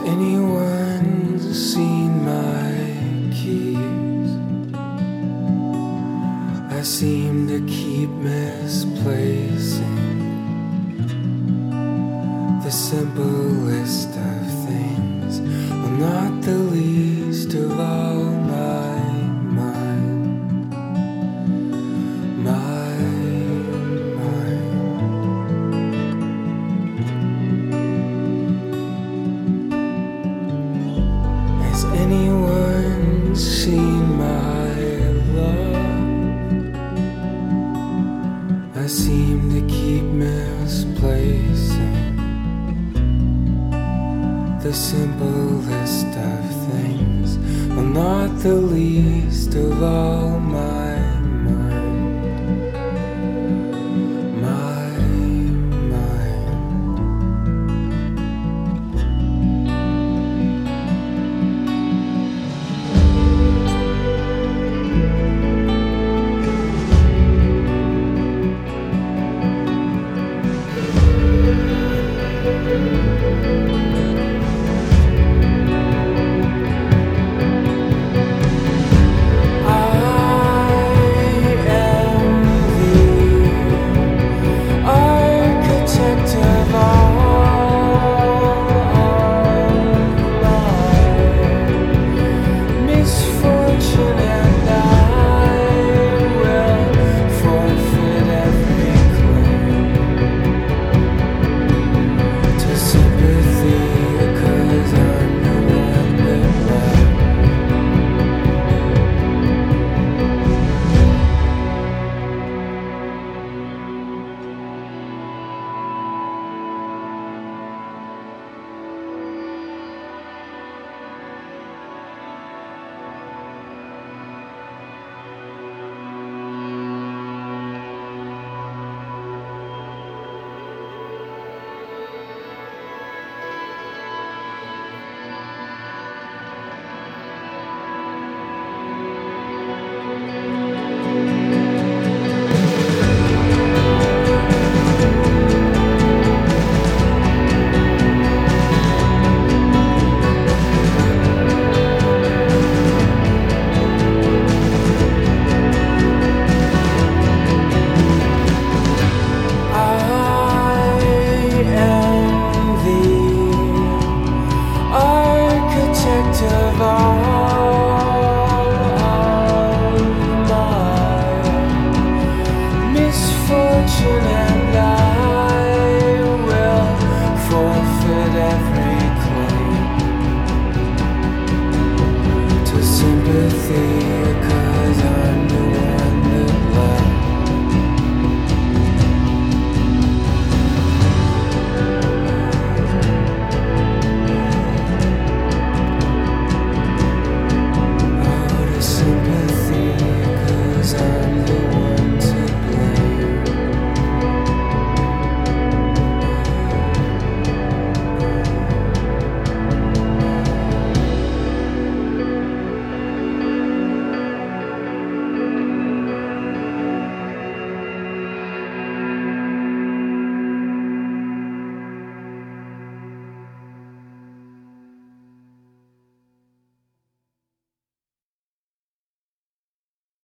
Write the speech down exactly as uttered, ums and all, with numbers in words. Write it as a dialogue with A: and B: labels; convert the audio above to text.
A: anyone seen my keys? I seem to keep misplacing the simplest of things, well, not the least of all my mind, my mind. Has anyone seen my love? I seem to keep misplacing the simplest of things, well, not the least of all my